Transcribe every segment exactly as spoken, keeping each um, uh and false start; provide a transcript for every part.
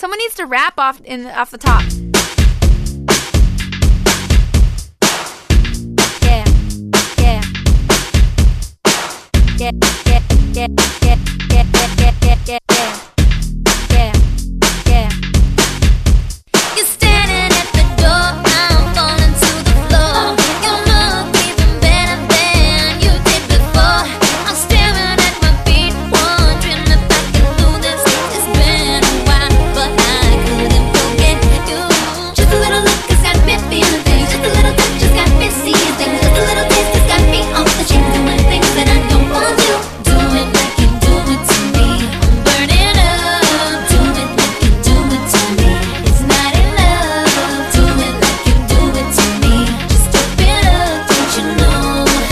Someone needs to rap off in off the top. Yeah, yeah, yeah, yeah, yeah, yeah, yeah, yeah, yeah, yeah, yeah, yeah, yeah. You're standing at the door, I'm falling to the floor. You look even better than you did before. I'm staring at my feet, wondering if I can do this. It's been a while, but I couldn't forget you. Just a little look has got me feeling things. Just a little touch has got me seeing things. Just a little taste has got me off the chain, doing things that I don't want to. Do it like you do it to me. I'm burning up. Do it like you do it to me. It's not enough. Do it like you do it to me. Just step it up. Don't you know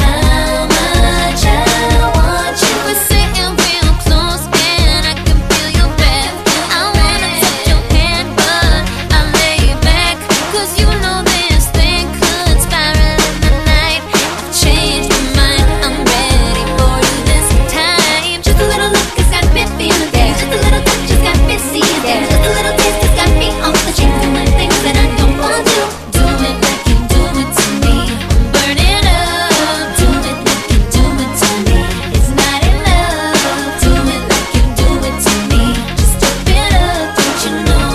how much I want you? We're sitting real close and I can feel your breath. I wanna touch your hand, but I lay back. Cause you know this thing could spiral in the night. I've changed my mind. I'm ready for you this time. Just a little look has got me feeling things. Just a little touch has got me seeing things. Just a little taste has got me off the chain, doing things that I don't want to. Do it like you do it to me. I'm burning up. Do it like you do it to me. It's not enough. Do it like you do it to me. Just step it up. Don't you know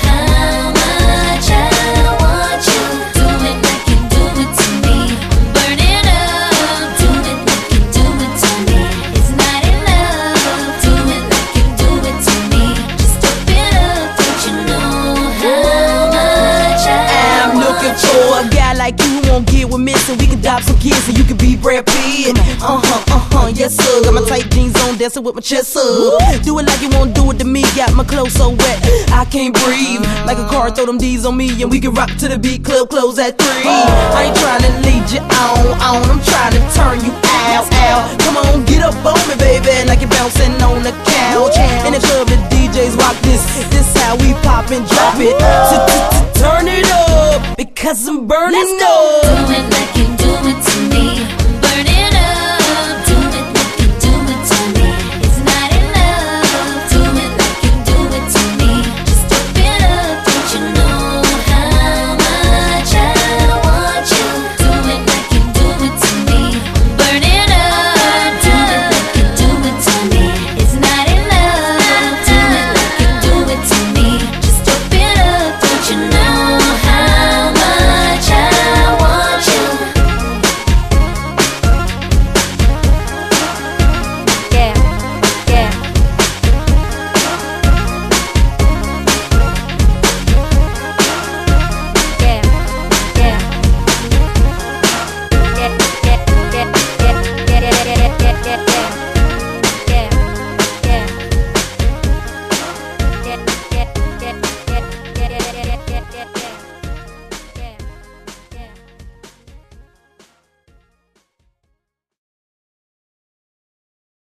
how much I want you? Do it like you do it to me. I'm burning up. Do it like you do it to me. It's not enough. Do it like you do it to me. Just step it up. Don't you know how much I I'm looking for a guy like you who won't get with me, so we can adopt some kids and you can be Brad Pitt. Uh huh, uh huh, yes sir. Got my tight jeans on, dancing with my chest up. Do it like you won't do it to me. Got my clothes so wet, I can't breathe. Like a car, throw them D's on me and we can rock to the beat. Club close at three. I ain't trying to lead you on, on. I'm trying to turn you out, out. Come on, get up on me, baby, like you're bouncing on the couch. In the club, the D Js rock this. This how we pop and drop it.